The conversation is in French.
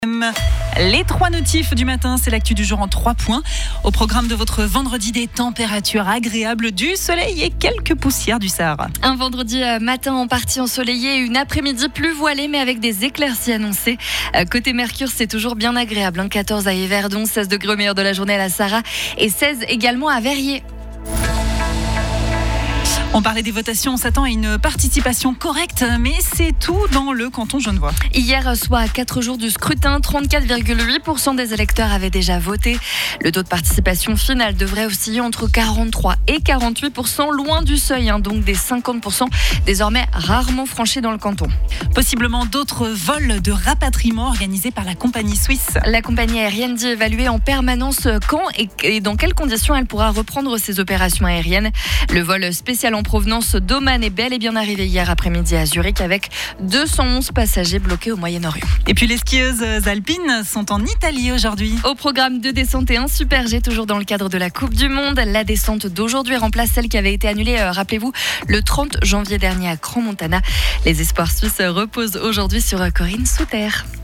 Les 3 notifs du matin, c'est l'actu du jour en 3 points. Au programme de votre vendredi, des températures agréables, du soleil et quelques poussières du Sahara. Un vendredi matin en partie ensoleillé, une après-midi plus voilée mais avec des éclaircies annoncées. Côté Mercure, c'est toujours bien agréable. 14 à Yverdon, 16 degrés au meilleur de la journée à la Sahara et 16 également à Verrier. On parlait des votations, on s'attend à une participation correcte, mais c'est tout dans le canton genevois. Hier, soit à 4 jours du scrutin, 34,8% des électeurs avaient déjà voté. Le taux de participation finale devrait osciller entre 43 et 48%, loin du seuil, donc des 50%, désormais rarement franchis dans le canton. Possiblement d'autres vols de rapatriement organisés par la compagnie suisse. La compagnie aérienne dit évaluer en permanence quand et dans quelles conditions elle pourra reprendre ses opérations aériennes. Le vol spécial en provenance d'Oman est bel et bien arrivé hier après-midi à Zurich avec 211 passagers bloqués au Moyen-Orient. Et puis les skieuses alpines sont en Italie aujourd'hui. Au programme 2 descentes et un super G, toujours dans le cadre de la Coupe du Monde. La descente d'aujourd'hui remplace celle qui avait été annulée, rappelez-vous, le 30 janvier dernier à Crans-Montana. Les espoirs suisses reposent aujourd'hui sur Corinne Souter.